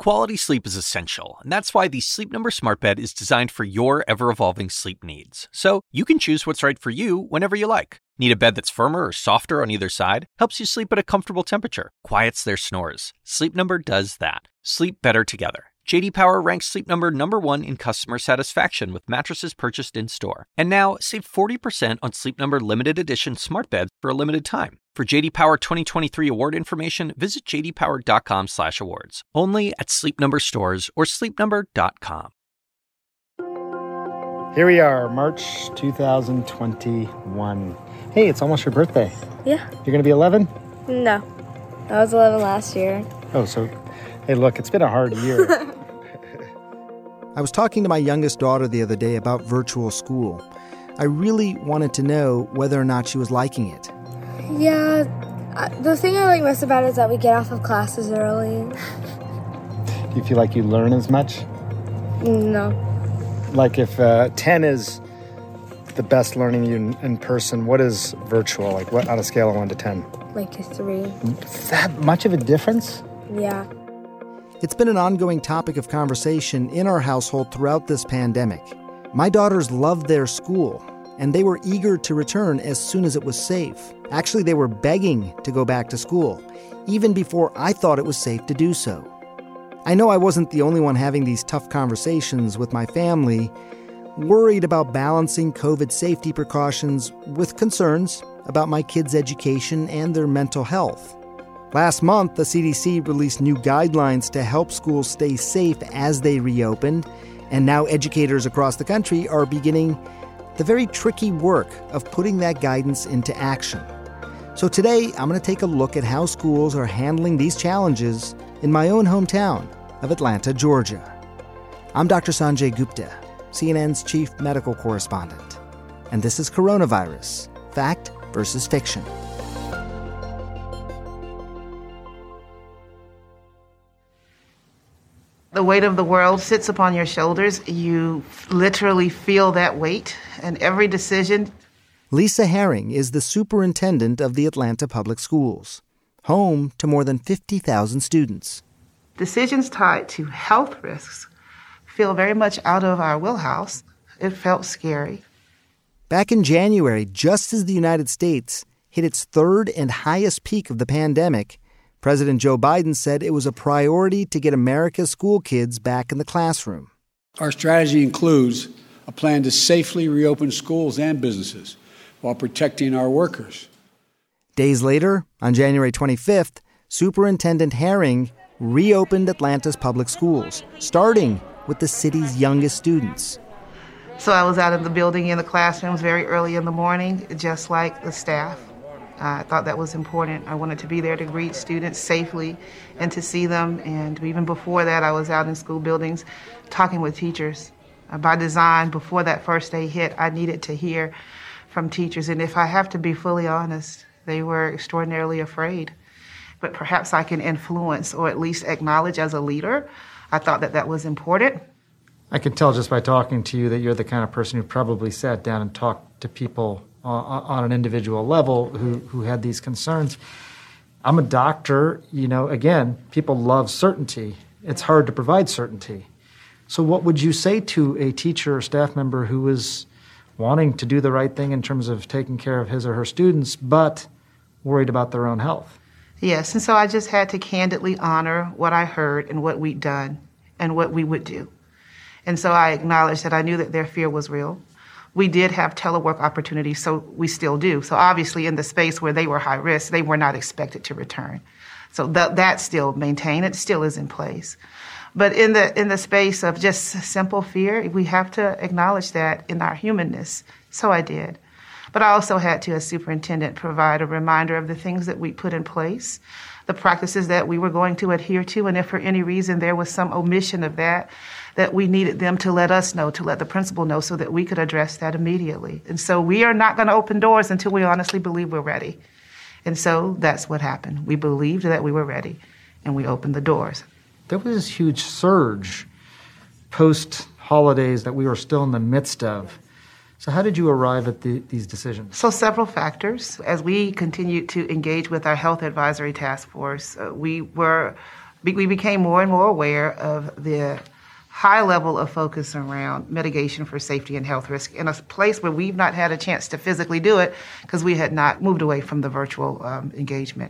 Quality sleep is essential, and that's why the Sleep Number Smart Bed is designed for your ever-evolving sleep needs. So you can choose what's right for you whenever you like. Need a bed that's firmer or softer on either side? Helps you sleep at a comfortable temperature. Quiets their snores. Sleep Number does that. Sleep better together. J.D. Power ranks Sleep Number #1 in customer satisfaction with mattresses purchased in-store. And now, save 40% on Sleep Number limited edition smart beds for a limited time. For J.D. Power 2023 award information, visit jdpower.com/awards. Only at Sleep Number stores or sleepnumber.com. Here we are, March 2021. Hey, it's almost your birthday. Yeah. You're going to be 11? No. I was 11 last year. Oh, so, hey, look, it's been a hard year. I was talking to my youngest daughter the other day about virtual school. I really wanted to know whether or not she was liking it. Yeah, the thing I like most about it is that we get off of classes early. Do you feel like you learn as much? No. Like if 10 is the best learning you in person, what is virtual? Like what on a scale of 1 to 10? Like a 3. That much of a difference? Yeah. It's been an ongoing topic of conversation in our household throughout this pandemic. My daughters loved their school, and they were eager to return as soon as it was safe. Actually, they were begging to go back to school, even before I thought it was safe to do so. I know I wasn't the only one having these tough conversations with my family, worried about balancing COVID safety precautions with concerns about my kids' education and their mental health. Last month, the CDC released new guidelines to help schools stay safe as they reopened, and now educators across the country are beginning the very tricky work of putting that guidance into action. So today, I'm going to take a look at how schools are handling these challenges in my own hometown of Atlanta, Georgia. I'm Dr. Sanjay Gupta, CNN's chief medical correspondent, and this is Coronavirus, Fact versus Fiction. The weight of the world sits upon your shoulders. You literally feel that weight, and every decision. Lisa Herring is the superintendent of the Atlanta Public Schools, home to more than 50,000 students. Decisions tied to health risks feel very much out of our wheelhouse. It felt scary. Back in January, just as the United States hit its third and highest peak of the pandemic, President Joe Biden said it was a priority to get America's school kids back in the classroom. Our strategy includes a plan to safely reopen schools and businesses while protecting our workers. Days later, on January 25th, Superintendent Herring reopened Atlanta's public schools, starting with the city's youngest students. So I was out in the building in the classrooms very early in the morning, just like the staff. I thought that was important. I wanted to be there to greet students safely and to see them. And even before that, I was out in school buildings talking with teachers. By design, before that first day hit, I needed to hear from teachers. And if I have to be fully honest, they were extraordinarily afraid. But perhaps I can influence or at least acknowledge as a leader. I thought that that was important. I can tell just by talking to you that you're the kind of person who probably sat down and talked to people on an individual level who had these concerns. I'm a doctor. Again, people love certainty. It's hard to provide certainty. So what would you say to a teacher or staff member who is wanting to do the right thing in terms of taking care of his or her students, but worried about their own health? Yes, and so I just had to candidly honor what I heard and what we'd done and what we would do. And so I acknowledged that I knew that their fear was real. We did have telework opportunities, so we still do. So obviously in the space where they were high risk, they were not expected to return. So that still maintained, it still is in place. But in the space of just simple fear, we have to acknowledge that in our humanness. So I did. But I also had to, as superintendent, provide a reminder of the things that we put in place, the practices that we were going to adhere to, and if for any reason there was some omission of that we needed them to let us know, to let the principal know so that we could address that immediately. And so we are not going to open doors until we honestly believe we're ready. And so that's what happened. We believed that we were ready, and we opened the doors. There was this huge surge post-holidays that we were still in the midst of. So how did you arrive at these decisions? So several factors. As we continued to engage with our health advisory task force, we were We became more and more aware of the high level of focus around mitigation for safety and health risk in a place where we've not had a chance to physically do it because we had not moved away from the virtual engagement.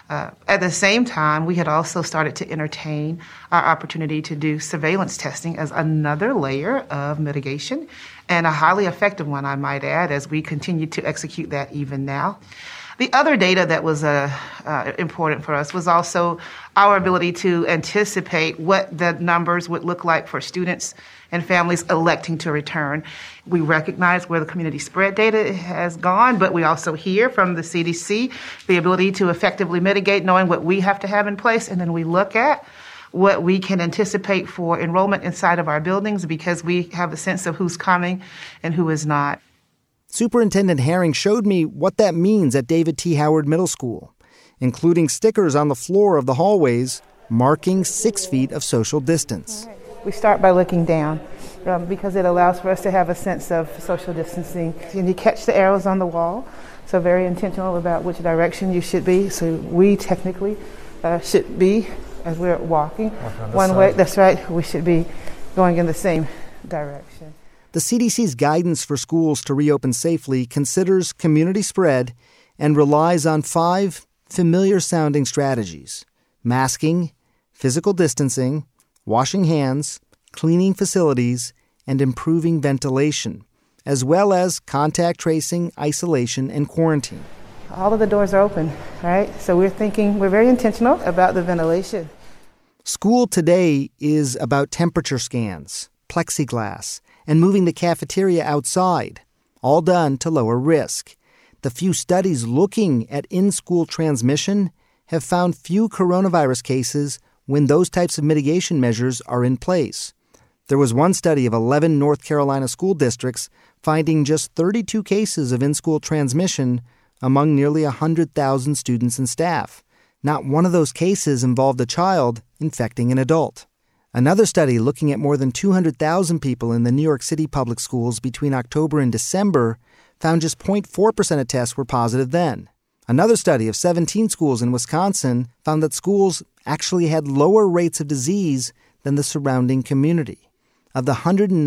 At the same time, we had also started to entertain our opportunity to do surveillance testing as another layer of mitigation, and a highly effective one, I might add, as we continue to execute that even now. The other data that was important for us was also our ability to anticipate what the numbers would look like for students and families electing to return. We recognize where the community spread data has gone, but we also hear from the CDC the ability to effectively mitigate, knowing what we have to have in place, and then we look at what we can anticipate for enrollment inside of our buildings because we have a sense of who's coming and who is not. Superintendent Herring showed me what that means at David T. Howard Middle School, including stickers on the floor of the hallways marking 6 feet of social distance. We start by looking down because it allows for us to have a sense of social distancing. And you catch the arrows on the wall, so very intentional about which direction you should be. So we technically should be, as we're walking one way, that's right, we should be going in the same direction. The CDC's guidance for schools to reopen safely considers community spread and relies on 5 familiar-sounding strategies: masking, physical distancing, washing hands, cleaning facilities, and improving ventilation, as well as contact tracing, isolation, and quarantine. All of the doors are open, right? So we're very intentional about the ventilation. School today is about temperature scans, plexiglass, and moving the cafeteria outside, all done to lower risk. The few studies looking at in-school transmission have found few coronavirus cases when those types of mitigation measures are in place. There was one study of 11 North Carolina school districts finding just 32 cases of in-school transmission among nearly 100,000 students and staff. Not one of those cases involved a child infecting an adult. Another study looking at more than 200,000 people in the New York City public schools between October and December found just 0.4% of tests were positive then. Another study of 17 schools in Wisconsin found that schools actually had lower rates of disease than the surrounding community. Of the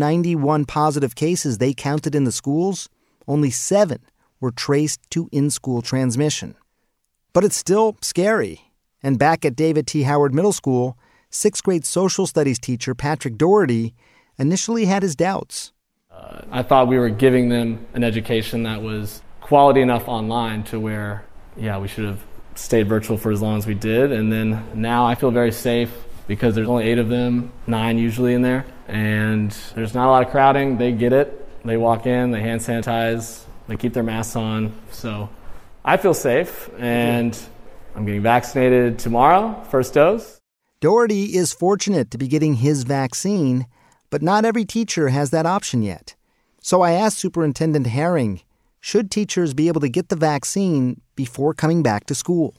191 positive cases they counted in the schools, only 7 were traced to in-school transmission. But it's still scary. And back at David T. Howard Middle School, 6th grade social studies teacher Patrick Doherty initially had his doubts. I thought we were giving them an education that was quality enough online to where, we should have stayed virtual for as long as we did. And then now I feel very safe because there's only 8 of them, 9 usually in there. And there's not a lot of crowding. They get it. They walk in, they hand sanitize, they keep their masks on. So I feel safe, and I'm getting vaccinated tomorrow, first dose. Doherty is fortunate to be getting his vaccine, but not every teacher has that option yet. So I asked Superintendent Herring, should teachers be able to get the vaccine before coming back to school?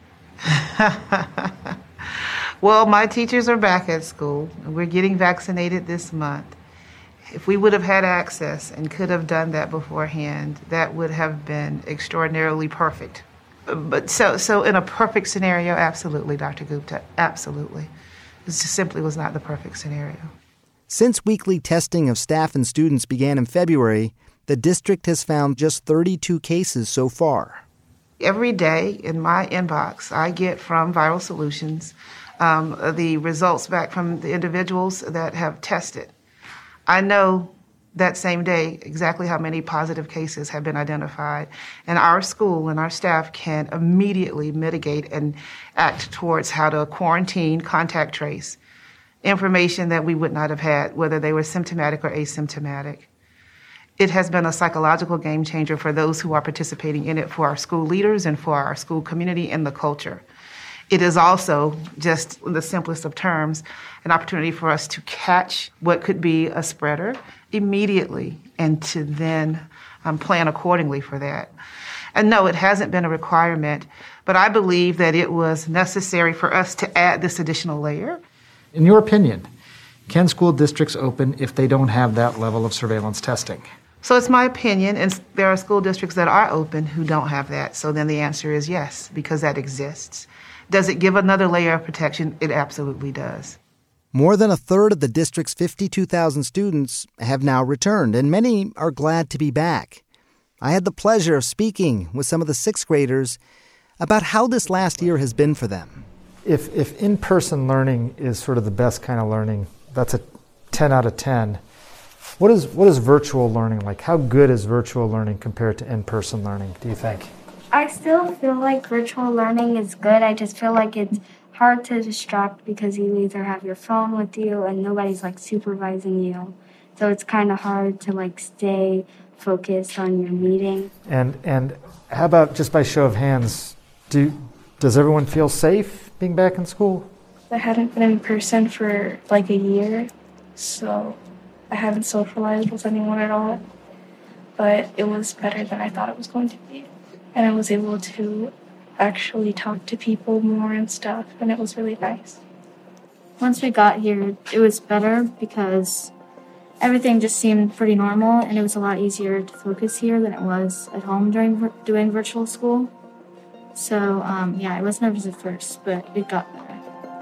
Well, my teachers are back at school, and we're getting vaccinated this month. If we would have had access and could have done that beforehand, that would have been extraordinarily perfect. But so in a perfect scenario, absolutely, Dr. Gupta, absolutely. It just simply was not the perfect scenario. Since weekly testing of staff and students began in February, the district has found just 32 cases so far. Every day in my inbox, I get from Viral Solutions the results back from the individuals that have tested. I know that same day exactly how many positive cases have been identified, and our school and our staff can immediately mitigate and act towards how to quarantine, contact trace information that we would not have had, whether they were symptomatic or asymptomatic. It has been a psychological game changer for those who are participating in it, for our school leaders and for our school community and the culture. It is also, just in the simplest of terms, an opportunity for us to catch what could be a spreader immediately and to then plan accordingly for that. And no, it hasn't been a requirement, but I believe that it was necessary for us to add this additional layer. In your opinion, can school districts open if they don't have that level of surveillance testing? So it's my opinion, and there are school districts that are open who don't have that. So then the answer is yes, because that exists. Does it give another layer of protection? It absolutely does. More than a third of the district's 52,000 students have now returned, and many are glad to be back. I had the pleasure of speaking with some of the sixth graders about how this last year has been for them. If in-person learning is sort of the best kind of learning, that's a 10 out of 10. What is virtual learning like? How good is virtual learning compared to in-person learning, do you think? I still feel like virtual learning is good. I just feel like it's hard to distract because you either have your phone with you and nobody's like supervising you. So it's kind of hard to like stay focused on your meeting. And how about just by show of hands, does everyone feel safe being back in school? I hadn't been in person for like a year, so I haven't socialized with anyone at all. But it was better than I thought it was going to be. And I was able to actually talk to people more and stuff, and it was really nice. Once we got here, it was better because everything just seemed pretty normal, and it was a lot easier to focus here than it was at home during doing virtual school. So, I was nervous at first, but it got better.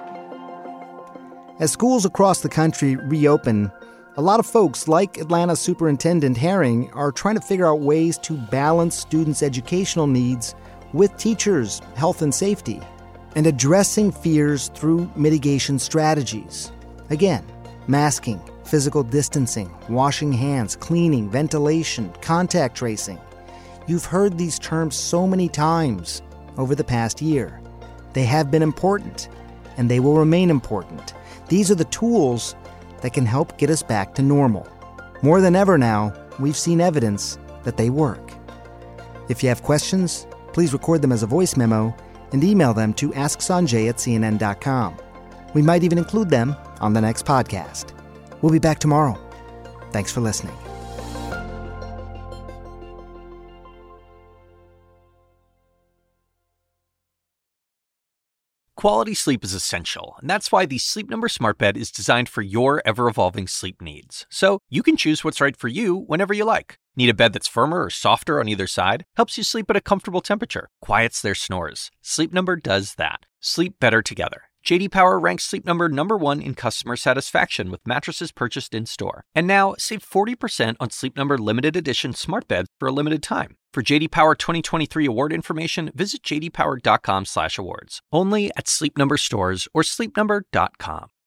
As schools across the country reopen, a lot of folks, like Atlanta Superintendent Herring, are trying to figure out ways to balance students' educational needs with teachers' health and safety, and addressing fears through mitigation strategies. Again, masking, physical distancing, washing hands, cleaning, ventilation, contact tracing. You've heard these terms so many times over the past year. They have been important, and they will remain important. These are the tools that can help get us back to normal. More than ever now, we've seen evidence that they work. If you have questions, please record them as a voice memo and email them to asksanjay@cnn.com. We might even include them on the next podcast. We'll be back tomorrow. Thanks for listening. Quality sleep is essential, and that's why the Sleep Number Smart Bed is designed for your ever-evolving sleep needs. So you can choose what's right for you whenever you like. Need a bed that's firmer or softer on either side? Helps you sleep at a comfortable temperature. Quiets their snores. Sleep Number does that. Sleep better together. J.D. Power ranks Sleep Number #1 in customer satisfaction with mattresses purchased in-store. And now, save 40% on Sleep Number limited edition smart beds for a limited time. For J.D. Power 2023 award information, visit jdpower.com/awards. Only at Sleep Number stores or sleepnumber.com.